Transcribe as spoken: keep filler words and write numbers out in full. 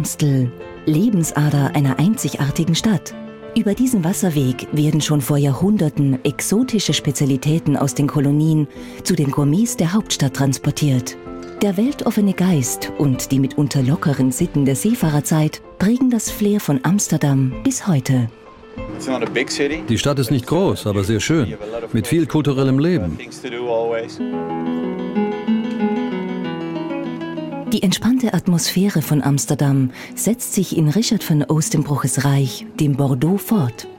Amstel, Lebensader einer einzigartigen Stadt. Über diesen Wasserweg werden schon vor Jahrhunderten exotische Spezialitäten aus den Kolonien zu den Gourmets der Hauptstadt transportiert. Der weltoffene Geist und die mitunter lockeren Sitten der Seefahrerzeit prägen das Flair von Amsterdam bis heute. Die Stadt ist nicht groß, aber sehr schön, mit viel kulturellem Leben. Die entspannte Atmosphäre von Amsterdam setzt sich in Richard van Oostenbroeches Reich, dem Bordeaux, fort.